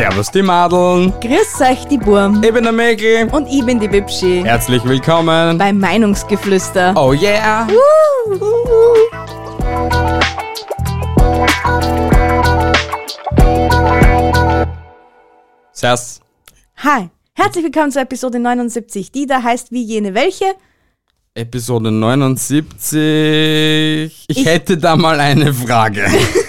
Servus die Madeln. Grüß euch, die Burm. Ich bin der Mäkel. Und ich bin die Bibschi. Herzlich willkommen Beim Meinungsgeflüster. Oh yeah. Servus. Hi, herzlich willkommen zur Episode 79, die da heißt wie jene welche? Episode 79. Ich hätte da mal eine Frage.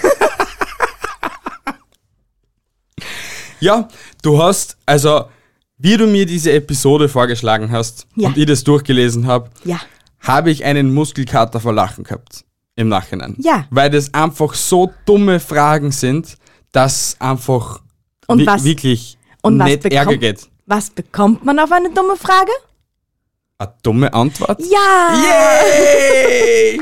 Ja, du hast, also, wie du mir diese Episode vorgeschlagen hast und ich das durchgelesen habe, habe ich einen Muskelkater vor Lachen gehabt im Nachhinein. Ja. Weil das einfach so dumme Fragen sind, dass einfach Und wirklich und was nicht Ärger geht. Was bekommt man auf eine dumme Frage? Eine dumme Antwort? Ja! Yay!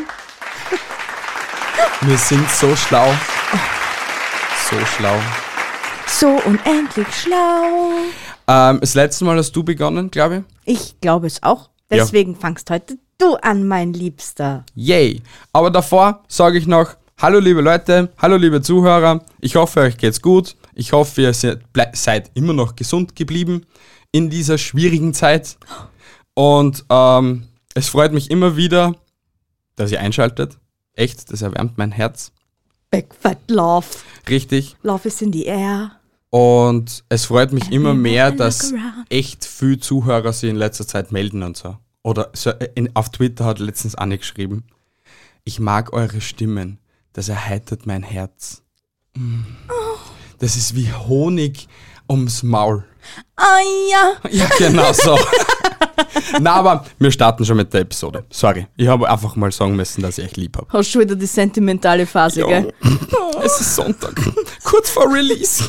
Wir sind so schlau. So schlau. So unendlich schlau. Das letzte Mal hast du begonnen, glaube ich. Ich glaube es auch. Deswegen fangst heute du an, mein Liebster. Yay! Aber davor sage ich noch, hallo liebe Leute, hallo liebe Zuhörer. Ich hoffe, euch geht's gut. Ich hoffe, ihr seid immer noch gesund geblieben in dieser schwierigen Zeit. Und es freut mich immer wieder, dass ihr einschaltet. Echt, das erwärmt mein Herz. Big Fat Love. Richtig. Love is in the air. Und es freut mich immer mehr, dass echt viele Zuhörer sich in letzter Zeit melden und so. Oder so, auf Twitter hat letztens Anne geschrieben, ich mag eure Stimmen, das erheitert mein Herz. Das ist wie Honig ums Maul. Ah ja. Ja, genau so. Na, aber wir starten schon mit der Episode. Sorry, ich habe einfach mal sagen müssen, dass ich euch lieb habe. Hast schon wieder die sentimentale Phase, gell? Es ist Sonntag, kurz vor Release.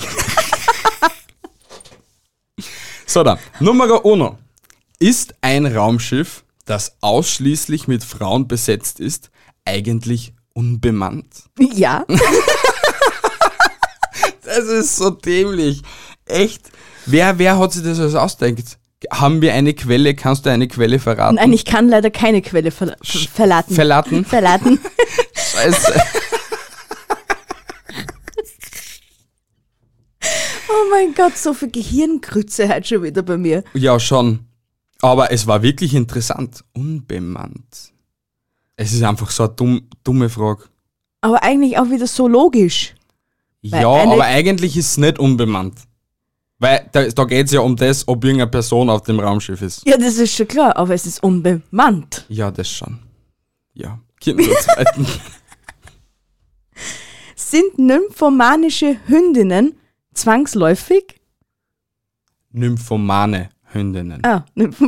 So, dann, Nummer uno. Ist ein Raumschiff, das ausschließlich mit Frauen besetzt ist, eigentlich unbemannt? Ja. Das ist so dämlich. Echt? Wer hat sich das alles ausgedacht? Haben wir eine Quelle? Kannst du eine Quelle verraten? Nein, ich kann leider keine Quelle verraten. Verraten? Verraten. Scheiße. Oh mein Gott, so viel Gehirngrütze heute schon wieder bei mir. Ja, schon. Aber es war wirklich interessant. Unbemannt. Es ist einfach so eine dumme Frage. Aber eigentlich auch wieder so logisch. Ja, aber eigentlich ist es nicht unbemannt. Weil da geht es ja um das, ob irgendeine Person auf dem Raumschiff ist. Ja, das ist schon klar, aber es ist unbemannt. Ja, das schon. Ja, Kinder zur zweiten. Sind nymphomanische Hündinnen zwangsläufig? Nymphomane Hündinnen. Ah,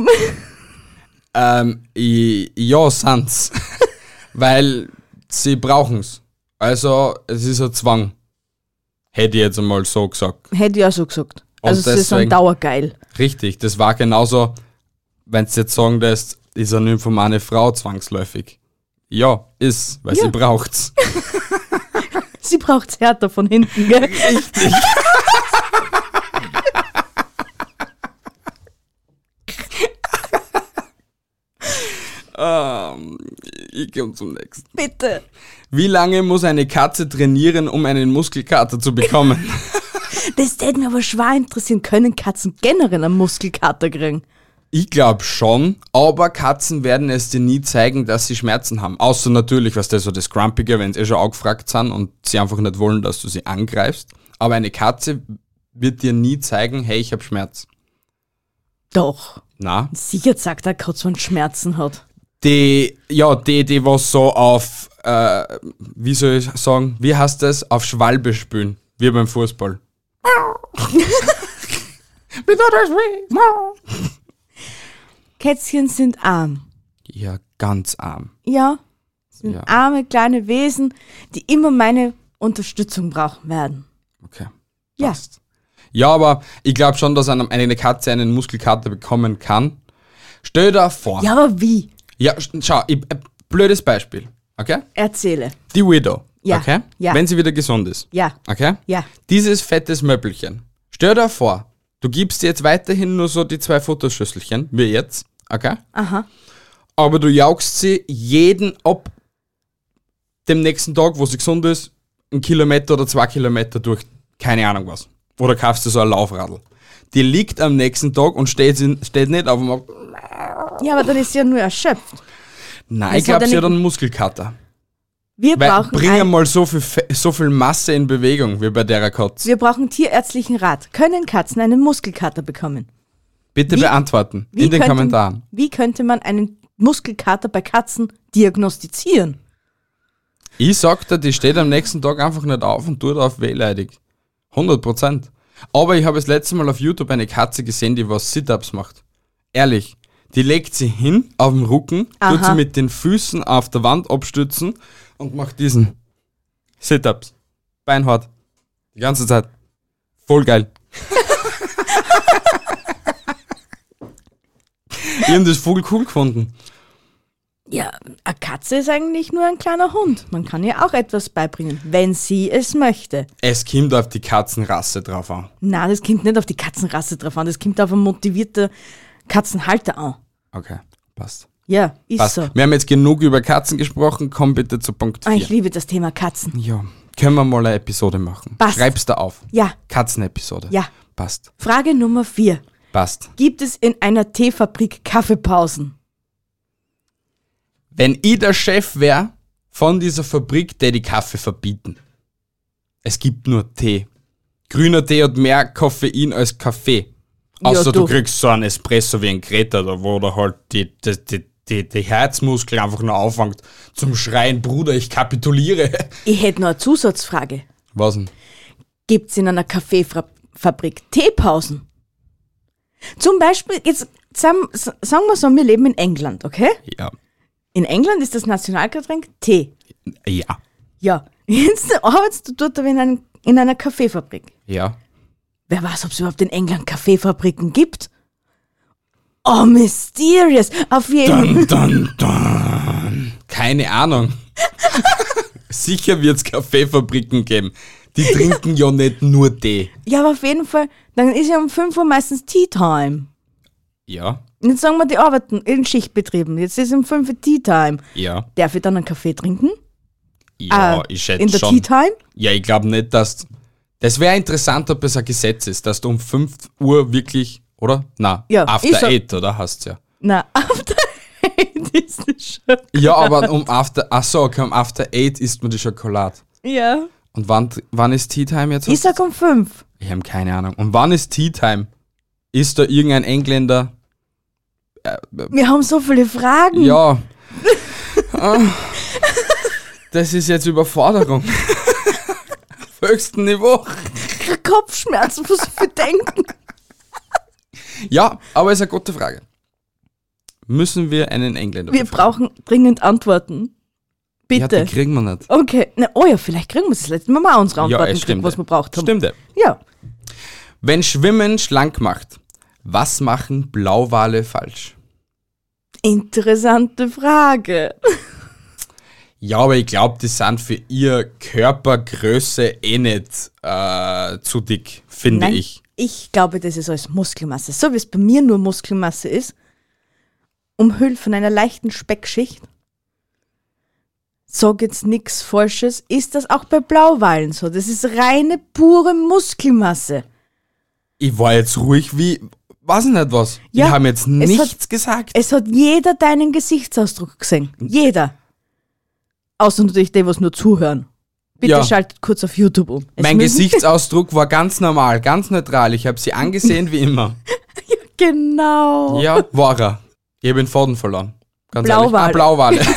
Ja, sind's. Weil sie brauchen's. Also, es ist ein Zwang. Hätte ich jetzt einmal so gesagt. Hätte ich auch so gesagt. Also Und sie sind deswegen- dauergeil. Richtig, das war genauso, wenn du jetzt sagen lässt, ist eine nymphomane Frau zwangsläufig. Ja, ist, weil sie braucht's. Sie braucht's härter von hinten, gell? Richtig. Ich komme zum nächsten. Bitte. Wie lange muss eine Katze trainieren, um einen Muskelkater zu bekommen? Das hätte mir aber schwer interessieren. Können Katzen generell einen Muskelkater kriegen? Ich glaube schon, aber Katzen werden es dir nie zeigen, dass sie Schmerzen haben. Außer natürlich, was das so das Grumpige, wenn sie schon angefragt sind und sie einfach nicht wollen, dass du sie angreifst. Aber eine Katze wird dir nie zeigen, hey, ich habe Schmerz. Doch. Na? Sicher sagt der Katze, wenn Schmerzen hat. Die was so auf, wie soll ich sagen, wie heißt das? Auf Schwalbe spielen, wie beim Fußball. Kätzchen sind arm. Ja, ganz arm. Ja, sind Ja. arme kleine Wesen, die immer meine Unterstützung brauchen werden. Okay. Ja. Passt. Ja, aber ich glaube schon, dass eine Katze einen Muskelkater bekommen kann. Stell dir vor. Ja, aber wie? Ja, schau, blödes Beispiel. Okay? Erzähle. Die Widow. Ja, Okay? ja. Wenn sie wieder gesund ist. Ja, Okay? ja. Dieses fettes Möppelchen. Stell dir vor, du gibst ihr jetzt weiterhin nur so die 2 Futterschüsselchen, wie jetzt. Okay? Aha. Aber du jaugst sie jeden ab dem nächsten Tag, wo sie gesund ist, 1 Kilometer oder 2 Kilometer durch, keine Ahnung was. Oder kaufst du so ein Laufradl. Die liegt am nächsten Tag und steht nicht auf dem Markt. Ja, aber dann ist sie ja nur erschöpft. Nein, Das ich glaube, hat sie eine- hat einen Muskelkater. Wir Weil brauchen, bringen mal so viel Masse in Bewegung wie bei der Katze. wir brauchen tierärztlichen Rat. Können Katzen einen Muskelkater bekommen? Bitte Wie- beantworten in den Kommentaren. Wie könnte man einen Muskelkater bei Katzen diagnostizieren? Ich sag dir, die steht am nächsten Tag einfach nicht auf und tut auf wehleidig. 100%. Aber ich habe das letzte Mal auf YouTube eine Katze gesehen, die was Sit-Ups macht. Ehrlich. Die legt sie hin auf den Rücken, tut Aha. sie mit den Füßen auf der Wand abstützen und macht diesen Sit-Ups. Beinhart. Die ganze Zeit. Voll geil. Ich habe das voll cool gefunden. Ja, eine Katze ist eigentlich nur ein kleiner Hund. Man kann ihr auch etwas beibringen, wenn sie es möchte. Es kommt auf die Katzenrasse drauf an. Na, das kommt nicht auf die Katzenrasse drauf an, das kommt auf einen motivierten Katzenhalter an. Okay, passt. Ja, ist Passt. so. Wir haben jetzt genug über Katzen gesprochen, komm bitte zu Punkt 4. Ich liebe das Thema Katzen. Ja, können wir mal eine Episode machen. Passt. Schreib's da auf. Ja, Katzenepisode. ja. Passt. Frage Nummer 4. Passt. Gibt es in einer Teefabrik Kaffeepausen? Wenn ich der Chef wäre von dieser Fabrik, der die Kaffee verbieten. Es gibt nur Tee. Grüner Tee hat mehr Koffein als Kaffee. Ja, Außer du du. kriegst so einen Espresso wie ein Greta, da wo da halt die Herzmuskel einfach nur anfängt zum Schreien, Bruder, ich kapituliere. Ich hätte noch eine Zusatzfrage. Was denn? Gibt es in einer Kaffeefabrik Teepausen? Zum Beispiel, jetzt sagen wir so, wir leben in England, okay? Ja. In England ist das Nationalgetränk Tee. Ja. Ja, jetzt arbeitest du dort aber in einer Kaffeefabrik. Ja. Wer weiß, ob es überhaupt in England Kaffeefabriken gibt? Oh, mysterious. Auf jeden Fall. Dun. Keine Ahnung. Sicher wird es Kaffeefabriken geben. Die trinken ja nicht nur Tee. Ja, aber auf jeden Fall, dann ist ja um 5 Uhr meistens Tea Time. Ja. Und jetzt sagen wir, die arbeiten in Schichtbetrieben. Jetzt ist um 5 Uhr Tea Time. Ja. Darf ich dann einen Kaffee trinken? Ja, ich schätze In der schon. Tea Time? Ja, ich glaube nicht, dass... Das wäre interessant, ob es ein Gesetz ist, dass du um 5 Uhr wirklich, oder? Na, Ja, after ist so. 8, oder? Hast ja. Na, after 8 ist es schon. Ja, aber um after... Achso, okay, um after 8 isst man die Schokolade. Ja. Und wann ist Tea Time jetzt? Ich sag um 5. Ich habe keine Ahnung. Und wann ist Tea Time? Ist da irgendein Engländer... Wir haben so viele Fragen. Ja. Ah. Das ist jetzt Überforderung. Auf höchstem Niveau. Kopfschmerzen, muss ich bedenken. Ja, aber ist eine gute Frage. Müssen wir einen Engländer Wir befragen? brauchen dringend Antworten. Ja, Bitte. die kriegen wir nicht. Okay. Na, oh ja, vielleicht kriegen wir es das letzte Mal mal unsere Ja, Antworten es stimmt. gekriegt, was wir braucht haben. Stimmt. Ja. Wenn Schwimmen schlank macht, was machen Blauwale falsch? Interessante Frage. Ja, aber ich glaube, die sind für ihr Körpergröße eh nicht zu dick, finde Nein, ich. ich glaube, das ist alles Muskelmasse. So wie es bei mir nur Muskelmasse ist, umhüllt von einer leichten Speckschicht, sag jetzt nichts Falsches, ist das auch bei Blauwalen so. Das ist reine, pure Muskelmasse. Ich war jetzt ruhig wie, weiß ich nicht was. Ja, die haben jetzt es nichts gesagt. Es hat jeder deinen Gesichtsausdruck gesehen. Jeder. Außer natürlich die, was nur zuhören. Bitte Ja. schaltet kurz auf YouTube um. Es Mein müssen- Gesichtsausdruck war ganz normal, ganz neutral. Ich habe sie angesehen wie immer. Genau. Ja, war er. Ich habe den Faden verloren. Ganz Blauwale. ehrlich. Blauwale.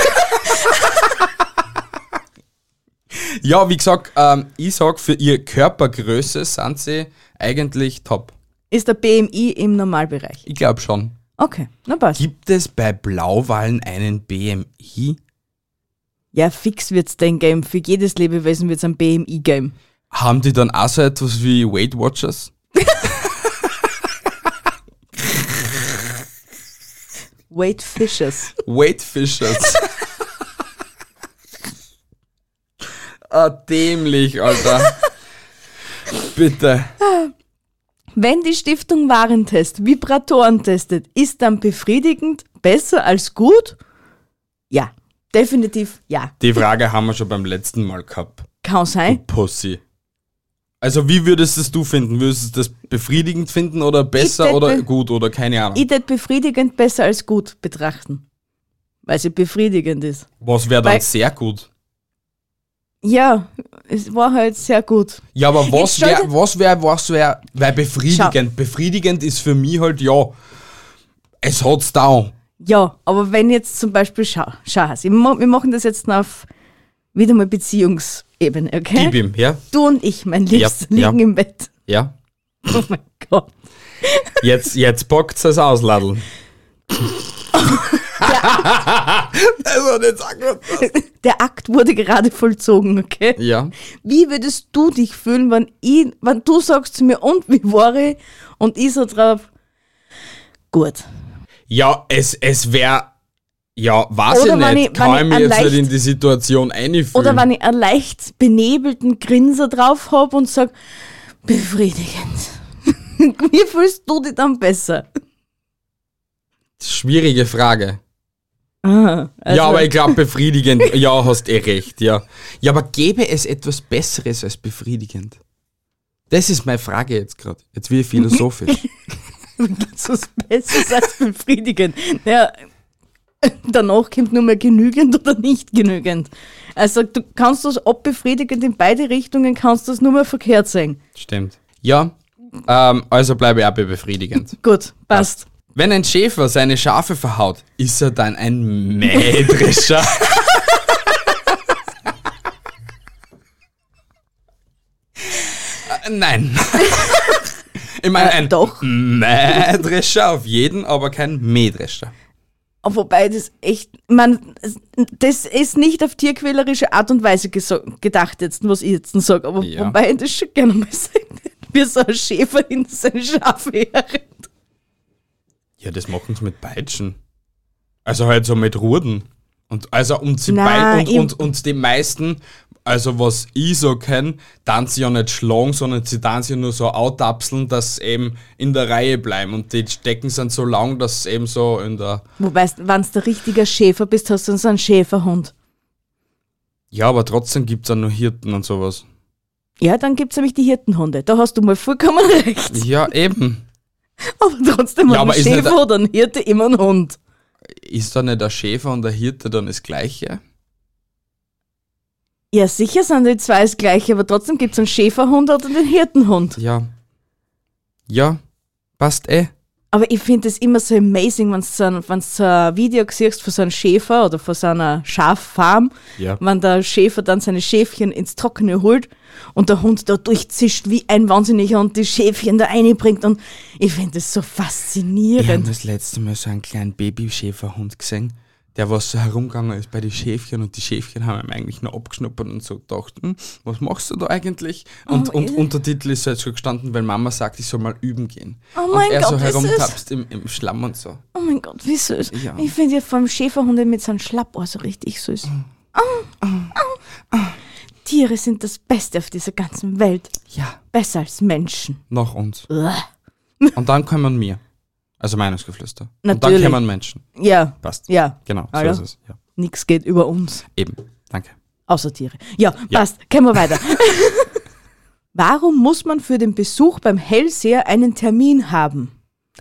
Ja, wie gesagt, ich sag, für ihre Körpergröße sind sie eigentlich top. Ist der BMI im Normalbereich? Ich glaube schon. Okay, na passt. Gibt es bei Blauwalen einen BMI? Ja, fix wird's den geben. Für jedes Lebewesen wird's ein BMI geben. Haben die dann auch so etwas wie Weight Watchers? Weight Fishes. Weight Fishers. Dämlich, Alter. Bitte. Wenn die Stiftung Warentest Vibratoren testet, ist dann befriedigend besser als gut? Ja, definitiv ja. Die Frage haben wir schon beim letzten Mal gehabt. Kann sein. Pussy. Also wie würdest es du finden? Würdest du das befriedigend finden oder besser oder gut oder keine Ahnung? Ich würde befriedigend besser als gut betrachten. Weil sie befriedigend ist. Was wäre dann sehr gut? Ja, es war halt sehr gut. Ja, aber was wäre befriedigend? Befriedigend ist für mich halt, ja, es hat's da. Ja, aber wenn jetzt zum Beispiel, schau, wir machen das jetzt auf wieder mal Beziehungsebene, okay? Gib ihm, ja? Du und ich, mein Liebster, liegen im Bett. Ja. Oh mein Gott. Jetzt packt's es aus, Ladl. Der Akt wurde gerade vollzogen, okay? Ja. Wie würdest du dich fühlen, wenn du sagst zu mir, und wie war ich? Und ich so drauf, gut. Ja, es wäre, ja, weiß Oder ich nicht, kann ich mich jetzt nicht in die Situation einfühlen. Oder wenn ich einen leicht benebelten Grinser drauf habe und sag, befriedigend. Wie fühlst du dich dann besser? Schwierige Frage. Also ja, aber ich glaube befriedigend, ja, hast recht, ja. Ja, aber gäbe es etwas Besseres als befriedigend? Das ist meine Frage jetzt gerade. Jetzt wird philosophisch. Gibt's was Besseres als befriedigend? Ja, danach kommt nur mehr genügend oder nicht genügend. Also du kannst das abbefriedigend in beide Richtungen, kannst das nur mehr verkehrt sein. Stimmt. Ja, also bleibe ich auch bei befriedigend. Gut, passt. Wenn ein Schäfer seine Schafe verhaut, ist er dann ein Mähdrescher? Nein. Ich meine, ein doch. Mähdrescher auf jeden, aber kein Mähdrescher. Wobei das echt, das ist nicht auf tierquälerische Art und Weise gedacht jetzt, was ich jetzt sage, aber Ja. wobei ich das schon gerne mal sage, wie so ein Schäfer hinter seine Schafe herrennt. Ja, das machen sie mit Peitschen. Also halt so mit Ruden. Und also und sie Nein, und die meisten, also was ich so kenne, dann sie ja nicht schlagen, sondern sie dann sie nur so outapseln, dass sie eben in der Reihe bleiben. Und die Stecken sind so lang, dass sie eben so in der. Wobei, wenn du der richtige Schäfer bist, hast du so einen Schäferhund. Ja, aber trotzdem gibt es auch noch Hirten und sowas. Ja, dann gibt es nämlich die Hirtenhunde. Da hast du mal vollkommen recht. Ja, eben. Aber trotzdem Ja, hat aber ein ist nicht Schäfer oder ein Hirte immer ein Hund. Ist da nicht der Schäfer und der Hirte dann das Gleiche? Ja, sicher sind die zwei das Gleiche, aber trotzdem gibt es einen Schäferhund oder den Hirtenhund. Ja. Ja, passt eh. Aber ich finde es immer so amazing, wenn du so ein Video siehst von so einem Schäfer oder von so einer Schaffarm, Ja. wenn der Schäfer dann seine Schäfchen ins Trockene holt und der Hund da durchzischt wie ein Wahnsinniger und die Schäfchen da reinbringt. Und ich finde das so Ich habe faszinierend. das letzte Mal so einen kleinen Babyschäferhund gesehen, der was so herumgegangen ist bei den Schäfchen und die Schäfchen haben ihm eigentlich nur abgeschnuppert und so gedacht, was machst du da eigentlich? Und Untertitel ist halt so gestanden, weil Mama sagt, ich soll mal üben gehen. Oh und mein er Gott, so wie süß. herumtapst im Schlamm und so. Oh mein Gott, wie süß. Ja. Ich finde ja vor allem Schäferhunde mit so einem Schlappohr so richtig süß. Tiere sind das Beste auf dieser ganzen Welt. Ja, Besser als Menschen. nach uns. Uah. Und dann kommen wir. Also Meinungsgeflüster. Und dann Natürlich. kommen Menschen. Ja, Passt. ja. Genau, so Alter. ist es. Ja. Nichts geht über uns. Eben. Danke. Außer Tiere. Ja, passt. Können wir weiter. Warum muss man für den Besuch beim Hellseher einen Termin haben?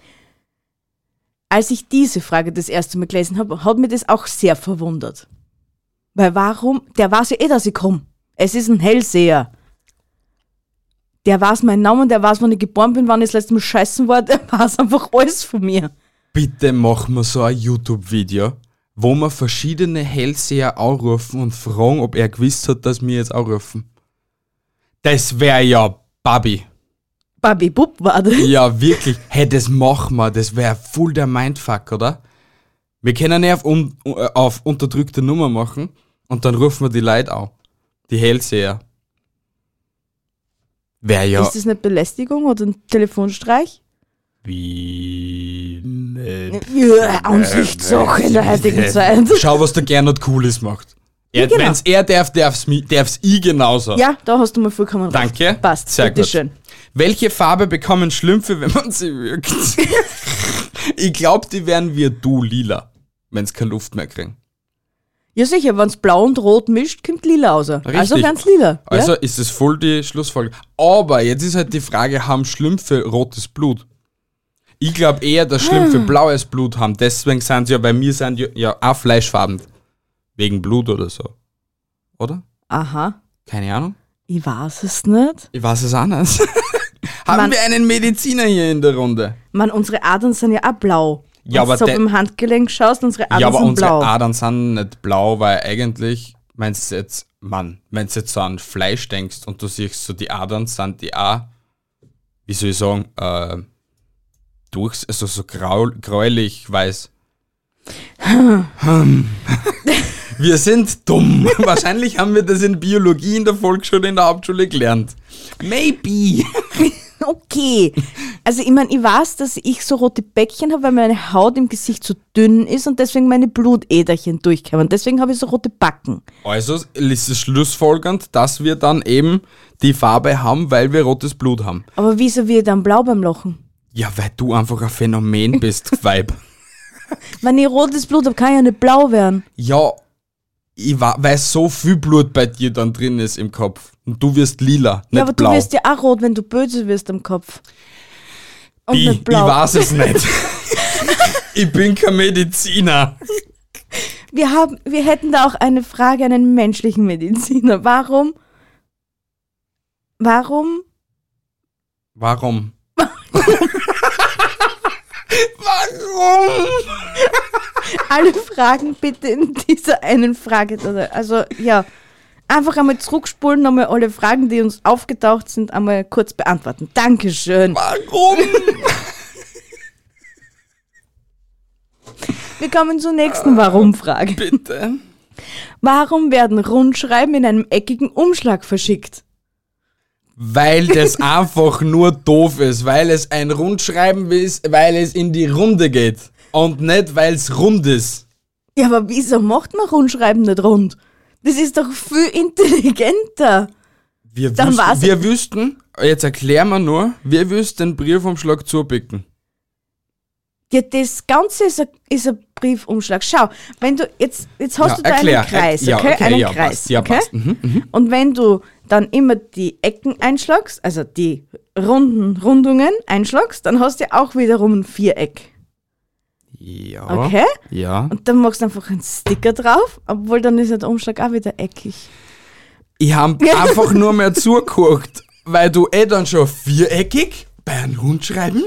Als ich diese Frage das erste Mal gelesen habe, hat mich das auch sehr verwundert. Weil warum? Der weiß ja eh, dass ich komme. Es ist ein Hellseher. Der weiß meinen Namen, der weiß, wann ich geboren bin, wann ich das letzte Mal scheißen war, der weiß einfach alles von mir. Bitte machen wir so ein YouTube-Video, wo wir verschiedene Hellseher anrufen und fragen, ob er gewusst hat, dass wir jetzt anrufen. Das wäre ja Babi. Babi Bub war das. Ja, wirklich. Hey, das machen wir. Das wäre voll der Mindfuck, oder? Wir können ja auf unterdrückte Nummer machen und dann rufen wir die Leute an. Die Hellseher. Wäre ja. Ist das nicht Belästigung oder ein Telefonstreich? Wie. Ja, Ansichtssache in der heutigen Zeit. Schau, was der Gernot Cooles macht. genau. Wenn's er darf's ich genauso. Ja, da hast du mal vollkommen recht. Danke. Passt, Sehr gut. bitteschön. Welche Farbe bekommen Schlümpfe, wenn man sie würgt? Ich glaube, die werden wie du lila, wenn sie keine Luft mehr kriegen. Ja sicher, wenn es blau und rot mischt, kommt lila raus. Also Richtig. ganz lila. Also ja? ist es voll die Schlussfolgerung. Aber jetzt ist halt die Frage, haben Schlümpfe rotes Blut? Ich glaube eher, dass Schlümpfe blaues Blut haben. Deswegen sind sie ja, weil wir sind ja auch fleischfarben. Wegen Blut oder so. Oder? Aha, Keine Ahnung. ich weiß es nicht. Ich weiß es auch nicht. Haben Mann. wir einen Mediziner hier in der Runde? Man, unsere Adern sind ja auch blau. Ja, Wenn du aber so der- beim Handgelenk schaust, unsere Adern Ja, aber sind unsere blau. Adern sind nicht blau, weil eigentlich, wenn du jetzt so an Fleisch denkst und du siehst so die Adern, sind die auch, wie soll ich sagen, also so gräulich weiß. Wir sind dumm. Wahrscheinlich haben wir das in Biologie in der Volksschule, in der Hauptschule gelernt. Maybe. Okay. Also ich meine, ich weiß, dass ich so rote Bäckchen habe, weil meine Haut im Gesicht so dünn ist und deswegen meine Blutäderchen durchkommen. Deswegen habe ich so rote Backen. Also ist es schlussfolgernd, dass wir dann eben die Farbe haben, weil wir rotes Blut haben. Aber wieso wird ich dann blau beim Lachen? Ja, weil du einfach ein Phänomen bist, Weib. Wenn ich rotes Blut habe, kann ich ja nicht blau werden. Ja, weil so viel Blut bei dir dann drin ist im Kopf. Und du wirst lila, nicht Ja, aber blau. du wirst ja auch rot, wenn du böse wirst am Kopf. Und ich nicht blau. weiß es nicht. Ich bin kein Mediziner. Wir hätten da auch eine Frage an einen menschlichen Mediziner. Warum? Warum? Alle Fragen bitte in dieser einen Frage. Also ja, einfach einmal zurückspulen, nochmal alle Fragen, die uns aufgetaucht sind, einmal kurz beantworten. Dankeschön. Warum? Wir kommen zur nächsten Warum-Frage. Bitte. Warum werden Rundschreiben in einem eckigen Umschlag verschickt? Weil das einfach nur doof ist, weil es ein Rundschreiben ist, weil es in die Runde geht. Und nicht, weil es rund ist. Ja, aber wieso macht man Rundschreiben nicht rund? Das ist doch viel intelligenter. Dann war's- Wir wüssten, jetzt erklären wir nur, wir wüssten den Briefumschlag zubicken. Ja, das Ganze ist ein Briefumschlag. Schau, wenn du jetzt hast du da einen Kreis, Ja, okay? Einen ja, Kreis, passt, ja, okay? passt. Mhm. Und wenn du dann immer die Ecken einschlagst, also die Rundungen einschlagst, dann hast du ja auch wiederum ein Viereck. Ja. Okay? Ja. Und dann machst du einfach einen Sticker drauf, obwohl dann ist ja der Umschlag auch wieder eckig. Ich hab einfach nur mehr zugeguckt, weil du dann schon viereckig bei einem Rundschreiben.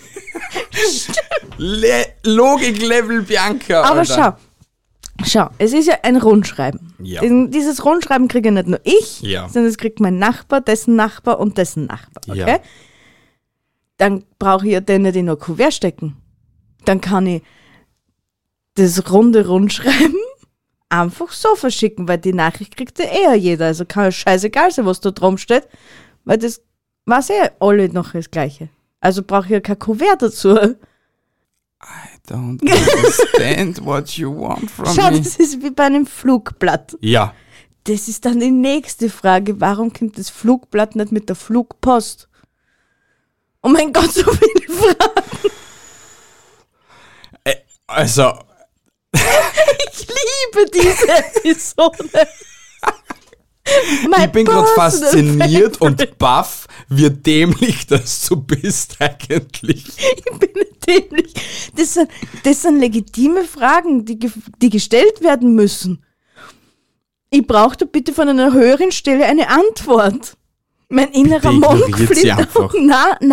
Logik-Level Bianca. Aber Alter. schau, es ist ja ein Rundschreiben. Ja. Dieses Rundschreiben kriege ja nicht nur ich, Ja. sondern es kriegt mein Nachbar, dessen Nachbar und dessen Nachbar. Okay? Ja. Dann brauche ich ja den nicht in ein Kuvert stecken. Dann kann ich das runde Rundschreiben einfach so verschicken, weil die Nachricht kriegt ja eher jeder. Also kann ja scheißegal sein, was da drum steht, weil das weiß ja alle noch das Gleiche. Also brauche ich ja kein Kuvert dazu. I don't understand what you want from Schau, me. das ist wie bei einem Flugblatt. Ja. Das ist dann die nächste Frage. Warum kommt das Flugblatt nicht mit der Flugpost? Oh mein Gott, so viele Fragen. Also, Ich liebe diese Episode. ich bin gerade fasziniert und baff, wie dämlich das du bist eigentlich. Ich bin nicht dämlich. Das sind legitime Fragen, die gestellt werden müssen. Ich brauche da bitte von einer höheren Stelle eine Antwort. Mein innerer Bitte Monk ignoriert sie fliegt einfach. auf.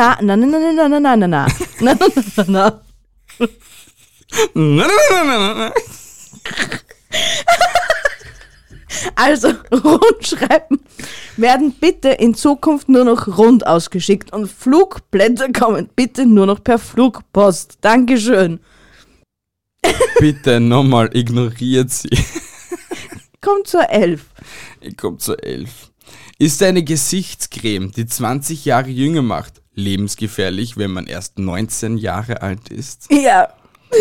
Na. Also, Rundschreiben werden bitte in Zukunft nur noch rund ausgeschickt und Flugblätter kommen bitte nur noch per Flugpost. Dankeschön. Bitte nochmal, ignoriert sie. Kommt zur 11. Ich komm zur 11. Ist eine Gesichtscreme, die 20 Jahre jünger macht, lebensgefährlich, wenn man erst 19 Jahre alt ist? Ja.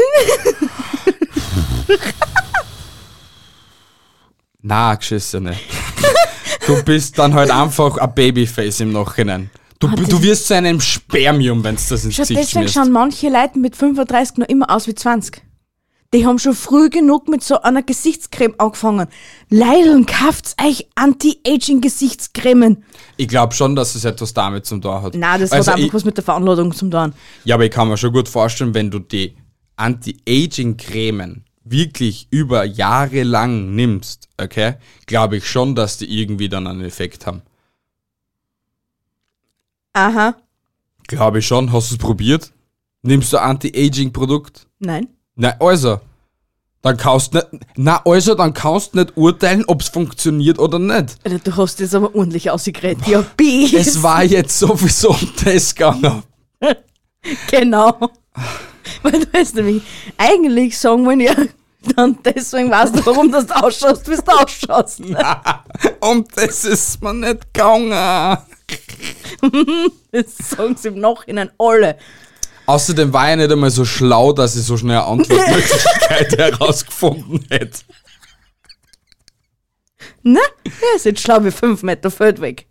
Na, geschissene. Du bist dann halt einfach ein Babyface im Nachhinein. Du wirst zu einem Spermium, wenn du das ins Schau, Gesicht deswegen schmierst. schauen manche Leute mit 35 noch immer aus wie 20. Die haben schon früh genug mit so einer Gesichtscreme angefangen. Leider kauft euch Anti-Aging-Gesichtscremen. Ich glaube schon, dass es etwas damit zu tun hat. Nein, das Also hat einfach was mit der Veranlagung zu tun. Ja, aber ich kann mir schon gut vorstellen, wenn du die Anti-Aging-Cremen wirklich über Jahre lang nimmst, okay, glaube ich schon, dass die irgendwie dann einen Effekt haben. Aha. Glaube ich schon. Hast du es probiert? Nimmst du Anti-Aging-Produkt? Nein. Nein, also. Dann kannst du nicht urteilen, ob es funktioniert oder nicht. Alter, du hast das aber ordentlich ausgeredet. Ja, bis. Es war jetzt sowieso um das gegangen. Genau. Weil du weißt nämlich, eigentlich sagen wir ja, dann deswegen weißt du, warum du ausschaust, wie du ausschaust. Um das ist mir nicht gegangen. Das sagen sie im Nachhinein alle. Außerdem war ich nicht einmal so schlau, dass ich so schnell eine Antwortmöglichkeit herausgefunden hätte. Na, er ist jetzt schlau wie 5 Meter Feld weg.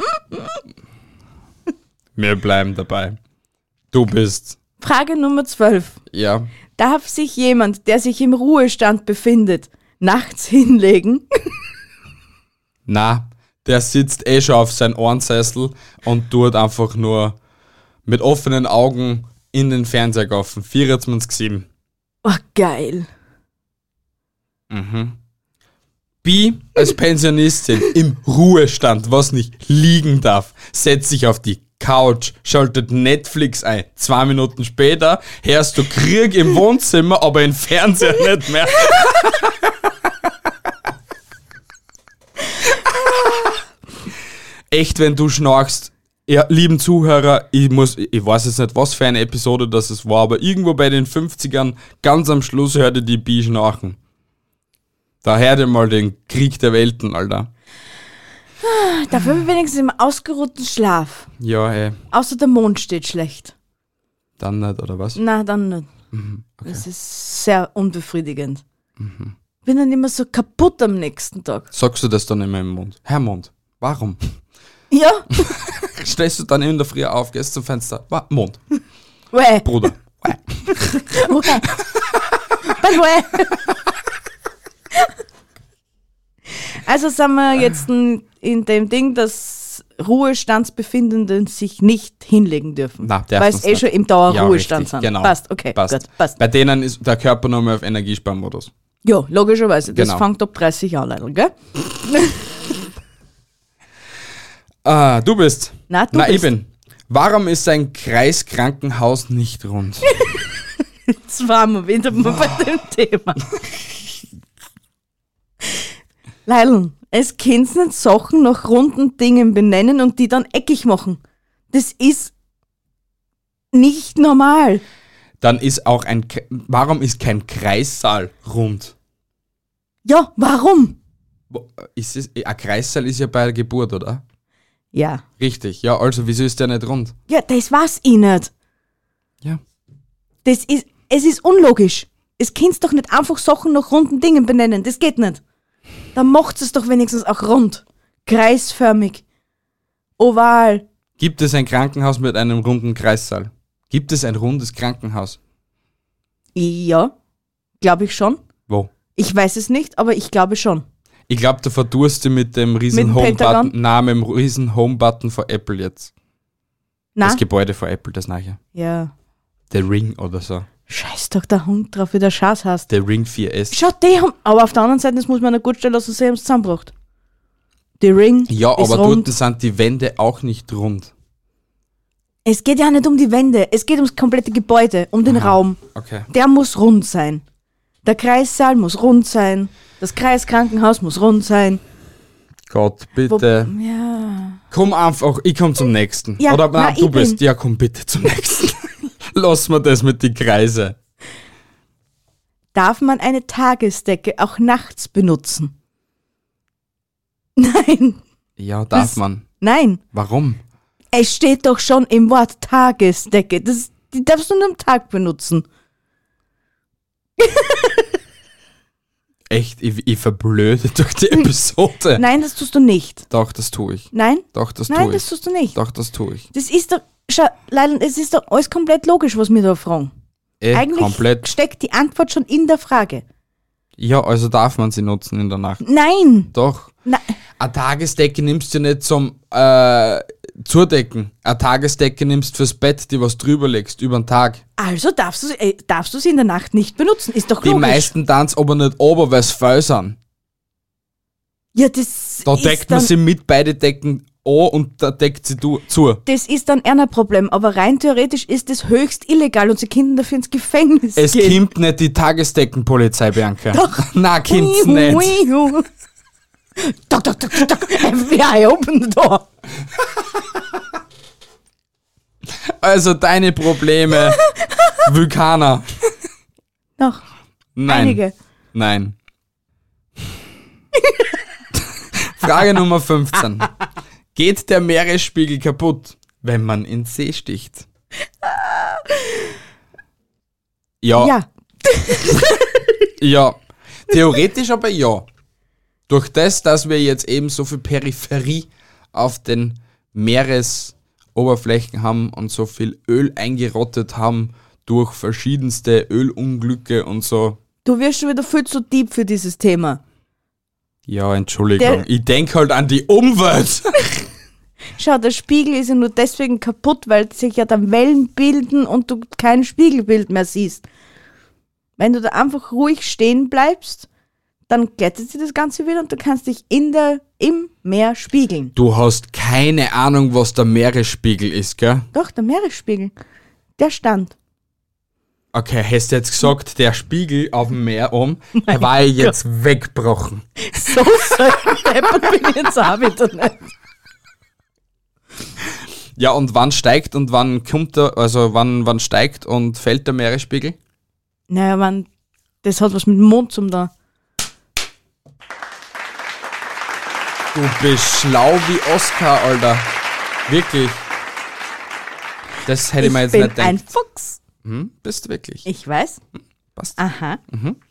Wir bleiben dabei. Du bist. Frage Nummer 12. Ja. Darf sich jemand, der sich im Ruhestand befindet, nachts hinlegen? Na, der sitzt schon auf seinem Ohrensessel und tut einfach nur mit offenen Augen in den Fernseher gaufen. 24/7. Oh, geil. Bi als Pensionistin im Ruhestand, was nicht liegen darf, setzt sich auf die Couch, schaltet Netflix ein. 2 Minuten später hörst du Krieg im Wohnzimmer, aber im Fernseher nicht mehr. Echt, wenn du schnarchst. Ja, lieben Zuhörer, ich weiß jetzt nicht, was für eine Episode das es war, aber irgendwo bei den 50ern, ganz am Schluss hörte die Bi schnarchen. Da hört ihr mal den Krieg der Welten, Alter. Dafür bin ich wenigstens im ausgeruhten Schlaf. Ja, ey. Außer der Mond steht schlecht. Dann nicht, oder was? Na, dann nicht. Okay. Das ist sehr unbefriedigend. Bin dann immer so kaputt am nächsten Tag. Sagst du das dann immer im Mund? Herr Mond, warum? Ja. Stehst du dann in der Früh auf, gehst zum Fenster, Mond, Weh. Bruder. Weh. Dann weh. Also sind wir jetzt in dem Ding, dass Ruhestandsbefindenden sich nicht hinlegen dürfen. Na, dürfen weil es sie nicht. schon im Dauerruhestand richtig, sind. genau. Passt, okay, Passt. gut, passt. Bei denen ist der Körper nochmal auf Energiesparmodus. Ja, logischerweise. Das Genau. fängt ab 30 Jahren an, gell? Du bist. Na, du Na, bist. ich bin. Warum ist ein Kreiskrankenhaus nicht rund? Jetzt waren wir wieder mal bei dem Thema. Leilon, es kannst nicht Sachen nach runden Dingen benennen und die dann eckig machen. Das ist nicht normal. Dann ist auch warum ist kein Kreissaal rund? Ja, warum? Ein Kreissaal ist ja bei der Geburt, oder? Ja. Richtig, ja, also wieso ist der nicht rund? Ja, das weiß ich nicht. Ja. Es ist unlogisch. Es kannst doch nicht einfach Sachen nach runden Dingen benennen. Das geht nicht. Dann macht es doch wenigstens auch rund. Kreisförmig. Oval. Gibt es ein Krankenhaus mit einem runden Kreissaal? Gibt es ein rundes Krankenhaus? Ja, glaube ich schon. Wo? Ich weiß es nicht, aber ich glaube schon. Ich glaube, du verdurst dich mit dem riesen Mit dem Home-Button. Pentagon? Nein, mit dem riesen Home-Button von Apple jetzt. Na? Das Gebäude von Apple, das neue. Ja. Der Ring oder so. Scheiß doch der Hund drauf, wie der Schatz heißt. Der Ring 4S. Schau, die haben. Aber auf der anderen Seite, das muss man noch gut stellen lassen, sie haben es zusammengebracht. Die Ring Ja, ist aber rund. dort sind die Wände auch nicht rund. Es geht ja nicht um die Wände, es geht ums komplette Gebäude, um den Raum. Okay. Der muss rund sein. Der Kreissaal muss rund sein. Das Kreiskrankenhaus muss rund sein. Gott, bitte. Ja. Komm einfach, ich komm zum nächsten. Ja, Oder na, nein, du ich bist. bin. Ja, komm bitte zum nächsten. Lass mir das mit die Kreise. Darf man eine Tagesdecke auch nachts benutzen? Nein, Ja, darf Das- man. nein. Warum? Es steht doch schon im Wort Tagesdecke. Die darfst du nur am Tag benutzen. Echt, ich verblöde durch die Episode. Nein, das tust du nicht. Doch, das tue ich. Nein? Doch, das Nein, tue das ich. tust du nicht. Doch, das tue ich. Das ist doch, schau, Leila, es ist doch alles komplett logisch, was wir da fragen. Eigentlich komplett. steckt die Antwort schon in der Frage. Ja, also darf man sie nutzen in der Nacht. Nein! Doch. Nein. Eine Tagesdecke nimmst du nicht zum Zudecken. Eine Tagesdecke nimmst fürs Bett, die was drüber legst, über den Tag. Also darfst du sie in der Nacht nicht benutzen. Ist doch Die logisch. meisten tanzen aber nicht ober, weil es faul sind. Ja, das Da ist deckt man dann, sie mit beide Decken an und da deckt sie zu. das ist dann eher ein Problem. Aber rein theoretisch ist das höchst illegal und sie können dafür ins Gefängnis Es gehen. kommt nicht die Tagesdeckenpolizei, Bianca. Nein, kommt's nicht. Doc, doc, doc, doc. FBI, open the door. Also deine Probleme, Vulkaner. Noch Nein. einige. Nein. Frage Nummer 15. Geht der Meeresspiegel kaputt, wenn man in den See sticht? Ja. Ja. Ja. Theoretisch aber ja. Durch das, dass wir jetzt eben so viel Peripherie auf den Meeresoberflächen haben und so viel Öl eingerottet haben durch verschiedenste Ölunglücke und so. Du wirst schon wieder viel zu deep für dieses Thema. Ja, Entschuldigung. Ich denke halt an die Umwelt. Schau, der Spiegel ist ja nur deswegen kaputt, weil sich ja dann Wellen bilden und du kein Spiegelbild mehr siehst. Wenn du da einfach ruhig stehen bleibst, dann glättet sich das Ganze wieder und du kannst dich im Meer spiegeln. Du hast keine Ahnung, was der Meeresspiegel ist, gell? Doch, der Meeresspiegel, der stand. Okay, hast du jetzt gesagt, der Spiegel auf dem Meer der war ja jetzt weggebrochen. So deppert bin ich jetzt auch wieder nicht. Ja, und wann steigt und wann kommt der, also wann steigt und fällt der Meeresspiegel? Naja, das hat was mit dem Mond zum da. Du bist schlau wie Oscar, Alter. Wirklich. Das hätte ich mir jetzt bin nicht gedacht. ein Fuchs. Bist du wirklich? Ich weiß. Passt. Aha.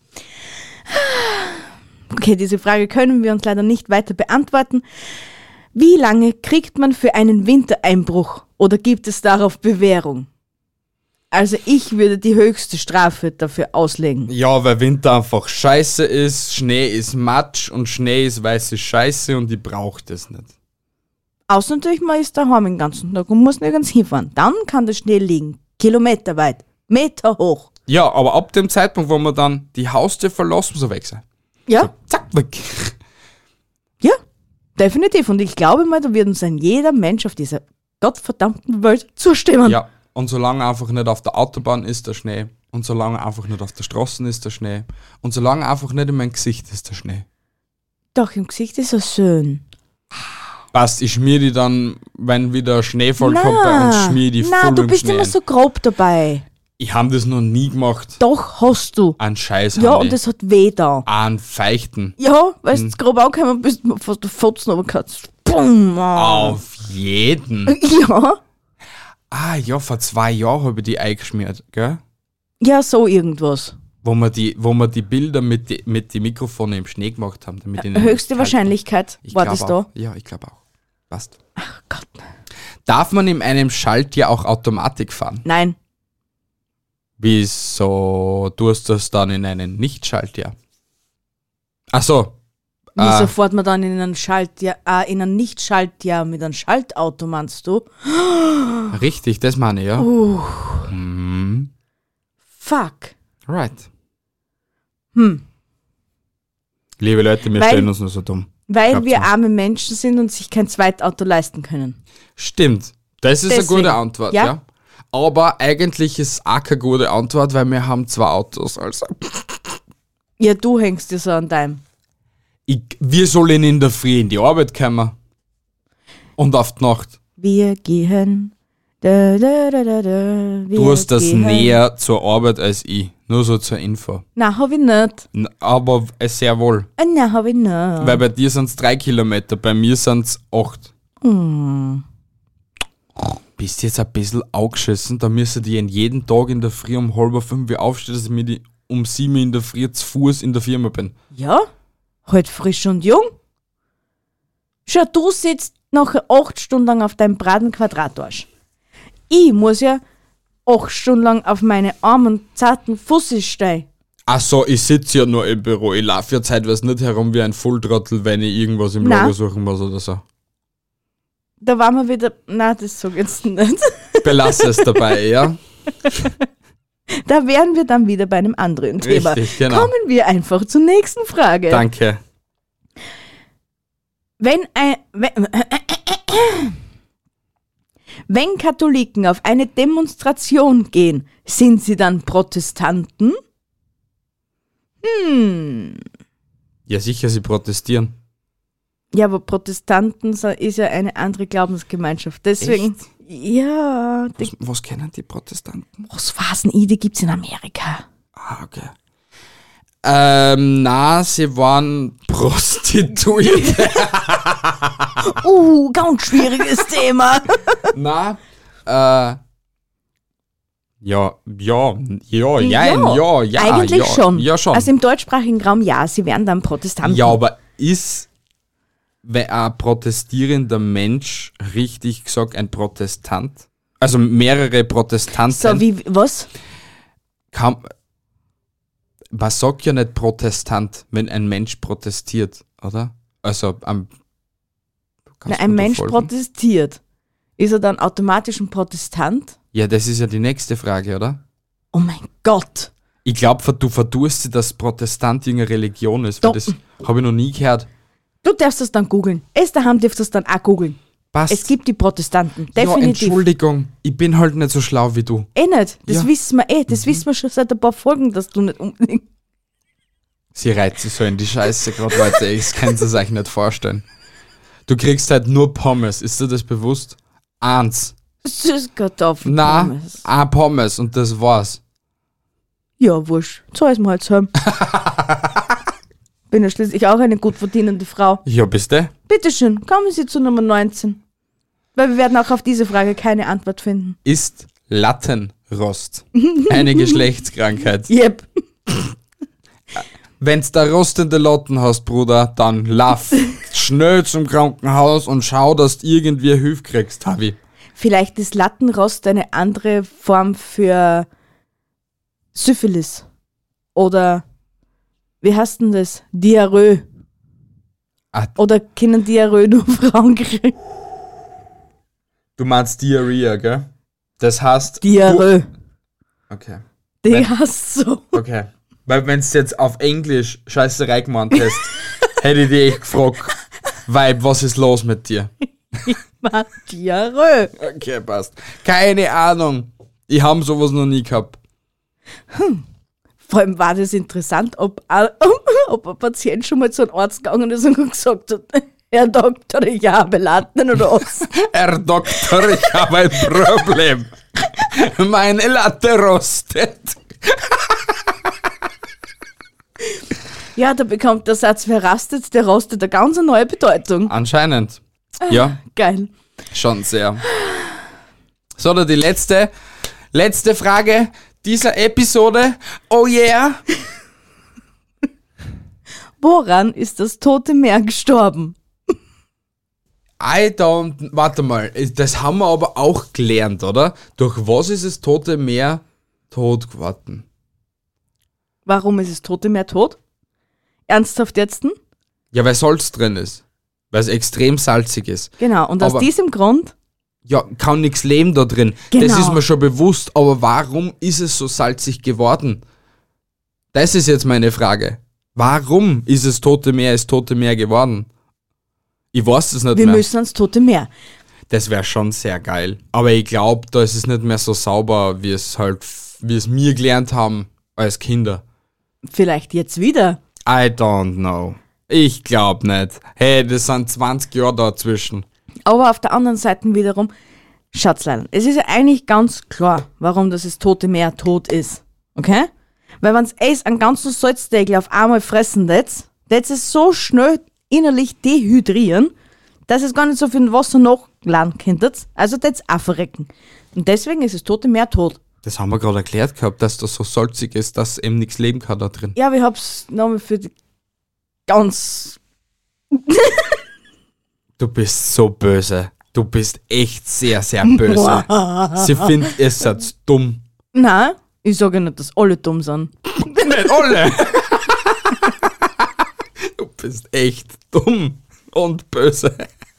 Okay, diese Frage können wir uns leider nicht weiter beantworten. Wie lange kriegt man für einen Wintereinbruch oder gibt es darauf Bewährung? Also ich würde die höchste Strafe dafür auslegen. Ja, weil Winter einfach scheiße ist, Schnee ist Matsch und Schnee ist weiße Scheiße und ich brauche das nicht. Außer natürlich, man ist daheim den ganzen Tag und muss nirgends hinfahren. Dann kann der Schnee liegen, kilometerweit, Meter hoch. Ja, aber ab dem Zeitpunkt, wo wir dann die Haustür verlassen, muss er weg sein. Ja, Zack, weg. ja, definitiv. Und ich glaube mal, da wird uns ein jeder Mensch auf dieser gottverdammten Welt zustimmen. Ja, und solange einfach nicht auf der Autobahn ist der Schnee und solange einfach nicht auf der Straße ist der Schnee und solange einfach nicht in meinem Gesicht ist der Schnee. Doch, im Gesicht ist er schön. Passt, ich schmier die dann, wenn wieder Schneefall kommt bei uns, schmier die na, voll du im bist Schnee immer ein. so grob dabei. Ich habe das noch nie gemacht. Doch, hast du. An Scheiß Ja, haben und es hat weh da. an Feichten. Ja, weil du grob angekommen bist, fast du Fotzen aber kannst. Bumm. Auf jeden. Ja, Ah ja, vor 2 Jahren habe ich die eingeschmiert, gell? ja, so irgendwas. Wo wir die Bilder mit die Mikrofone im Schnee gemacht haben. Damit ich nicht Höchste kalt Wahrscheinlichkeit Ich war glaub das auch. da. Ja, ich glaube auch. Passt. Gott. Darf man in einem Schaltjahr auch Automatik fahren? Nein, Wieso tust du das dann in einem Nicht-Schaltjahr? Ach so. wieso fährt man dann in ein Nicht-Schaltjahr mit einem Schaltauto, meinst du? Richtig, das meine ich, ja. Fuck. Right. Hm. Liebe Leute, wir Weil- stellen uns nur so dumm. Weil Glaubt's wir mir. arme Menschen sind und sich kein Zweitauto leisten können. Stimmt. Das ist eine Deswegen. gute Antwort, Ja. ja. Aber eigentlich ist es auch keine gute Antwort, weil wir haben 2 Autos. Also. Ja, du hängst dir so an deinem. Wir sollen in der Früh in die Arbeit kommen. Und auf die Nacht. Wir gehen. Da, da, da, da, da, wir Du hast das gehen. näher zur Arbeit als ich. Nur so zur Info. Nein, hab ich nicht. Aber sehr wohl. Nein, hab ich nicht. Weil bei dir sind es 3 Kilometer, bei mir sind es 8. Bist jetzt ein bisschen angeschissen, da müssen die jeden Tag in der Früh um 4:30 aufstehen, dass ich mir um 7 in der Früh zu Fuß in der Firma bin. Ja, halt frisch und jung. Schau, du sitzt nachher 8 Stunden lang auf deinem Braten Quadratarsch. Ich muss ja 8 Stunden lang auf meine armen, zarten Fussi stehe. Ach so, ich sitze ja nur im Büro. Ich laufe ja zeitweise nicht herum wie ein Volltrottel, wenn ich irgendwas im Nein. Lager suchen muss oder so. Da waren wir wieder. Nein, das sag ich jetzt nicht. Belass es dabei, ja? Da wären wir dann wieder bei einem anderen Thema. Richtig, genau. Kommen wir einfach zur nächsten Frage. Danke. Wenn Katholiken auf eine Demonstration gehen, sind sie dann Protestanten? Ja, sicher, sie protestieren. Ja, aber Protestanten ist ja eine andere Glaubensgemeinschaft. Deswegen, Echt? ja, Was kennen die Protestanten? was Phasenide gibt's in Amerika. Ah, okay. Na, sie waren Prostituierte. Ganz schwieriges Thema. Na, ja. Eigentlich schon. Ja, schon. Also im deutschsprachigen Raum, ja, sie wären dann Protestanten. Ja, aber ist ein protestierender Mensch, richtig gesagt, ein Protestant? Also mehrere Protestanten. So, was? Man sagt ja nicht Protestant, wenn ein Mensch protestiert, oder? Also, Wenn ein Mensch folgen? protestiert, ist er dann automatisch ein Protestant? Ja, das ist ja die nächste Frage, oder? Oh mein Gott. Ich glaube, du verdurst, dass Protestant irgendeine Religion ist, weil Doch. das habe ich noch nie gehört. Du darfst das dann googeln. daheim darfst du das dann auch googeln. Passt. Es gibt die Protestanten, Ja, definitiv. Entschuldigung, ich bin halt nicht so schlau wie du. Nicht, das Ja. wissen wir das wissen wir schon seit ein paar Folgen, dass du nicht unbedingt... Sie reizt sich so in die Scheiße gerade, Leute, ich kann es euch nicht vorstellen. Du kriegst halt nur Pommes, ist dir das bewusst? Eins. Süßkartoffeln. Na, Pommes. ein Pommes und das war's. Ja, wurscht. So ist mir halt heim. Bin ja schließlich auch eine gut verdienende Frau. Ja, bist du? Bitteschön, kommen Sie zu Nummer 19. Weil wir werden auch auf diese Frage keine Antwort finden. Ist Lattenrost eine Geschlechtskrankheit? Yep. Wenn's da rostende Latten hast, Bruder, dann lauf schnell zum Krankenhaus und schau, dass du irgendwie Hilfe kriegst, Havi. Vielleicht ist Lattenrost eine andere Form für Syphilis. Oder, wie heißt denn das? Diarrhoe. Ah. Oder können Diarrhoe nur Frauen kriegen? Du meinst Diarrhea, gell? Das heißt... Diarrhoe. Okay. Die Wenn- heißt so. Okay. Weil wenn's jetzt auf Englisch Scheißerei gemeint hast, hätte ich dich echt gefragt, Weib, was ist los mit dir? War Diarrhoe. Okay, passt. Keine Ahnung. Ich habe sowas noch nie gehabt. Vor allem war das interessant, ob ein Patient schon mal zu einem Arzt gegangen ist und gesagt hat, Herr Doktor, ich habe Latten oder was? Herr Doktor, ich habe ein Problem. Meine Latte rostet. Ja, da bekommt der Satz verrastet, der rostet eine ganz neue Bedeutung. Anscheinend. Ja, Geil. schon sehr. So, dann die letzte Frage dieser Episode. Oh yeah. Woran ist das Tote Meer gestorben? Warte mal, das haben wir aber auch gelernt, oder? Durch was ist das Tote Meer tot geworden? Warum ist das Tote Meer tot? Ernsthaft jetzt? Ja, weil Salz drin ist. Weil es extrem salzig ist. Genau, und aus Aber- diesem Grund, Ja, kann nichts leben da drin. Genau. Das ist mir schon bewusst, aber warum ist es so salzig geworden? Das ist jetzt meine Frage. Warum ist es Tote Meer geworden? Ich weiß es nicht wir mehr. müssen ans Tote Meer. Das wäre schon sehr geil. Aber ich glaube, da ist es nicht mehr so sauber, wie es wir gelernt haben als Kinder. Vielleicht jetzt wieder. I don't know. Ich glaube nicht. Hey, das sind 20 Jahre dazwischen. Aber auf der anderen Seite wiederum, Schatzlein, es ist ja eigentlich ganz klar, warum das Tote Meer tot ist. Okay? Weil wenn es einen ganzen Salzdeckel auf einmal fressen das es so schnell innerlich dehydrieren, dass es gar nicht so viel Wasser nachladen könnte. Also das auch verrecken. Und deswegen ist das Tote Meer tot. Das haben wir gerade erklärt gehabt, dass das so salzig ist, dass eben nichts leben kann da drin. Ja, wir hab's nochmal für die ganz... Du bist so böse. Du bist echt sehr, sehr böse. Sie findet es jetzt dumm. Nein, ich sage nicht, dass alle dumm sind. Nicht alle. Du bist echt dumm und böse.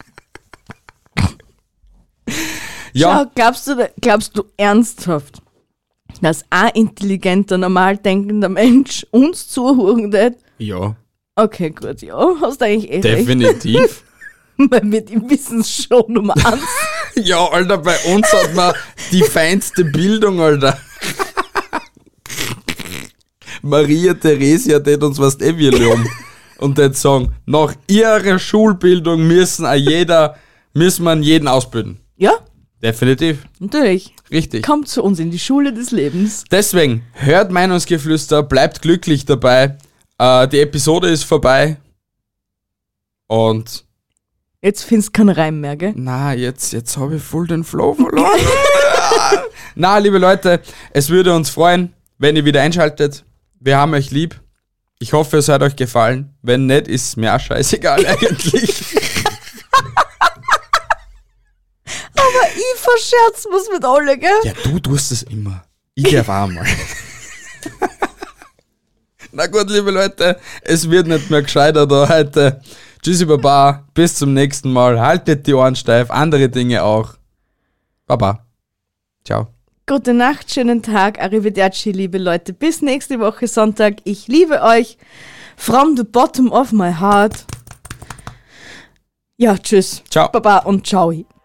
Ja, Schau, glaubst du ernsthaft, dass ein intelligenter, normal denkender Mensch uns zuhören wird? ja, Okay, gut, ja, hast eigentlich recht. definitiv. Weil wir die wissen schon Nummer 1. Ja, Alter, bei uns hat man die feinste Bildung, Alter. Maria Theresia tät uns was wir loben. Und tät sagen, nach ihrer Schulbildung müssen man jeden ausbilden. Ja, Definitiv. natürlich. Richtig. Kommt zu uns in die Schule des Lebens. Deswegen, hört Meinungsgeflüster, bleibt glücklich dabei. Die Episode ist vorbei. Und Jetzt findest du keinen Reim mehr, gell? na, jetzt habe ich voll den Flow verloren. Na, liebe Leute, es würde uns freuen, wenn ihr wieder einschaltet. Wir haben euch lieb. Ich hoffe, es hat euch gefallen. Wenn nicht, ist mir auch scheißegal eigentlich. Aber ich verscherz was mit alle, gell? Ja, du tust es immer. Ich darf auch mal. Na gut, liebe Leute, es wird nicht mehr gescheiter da heute. Tschüssi Baba, bis zum nächsten Mal. Haltet die Ohren steif, andere Dinge auch. Baba. Ciao. Gute Nacht, schönen Tag, arrivederci, liebe Leute. Bis nächste Woche Sonntag. Ich liebe euch. From the bottom of my heart. Ja, tschüss. Ciao. Baba und ciao.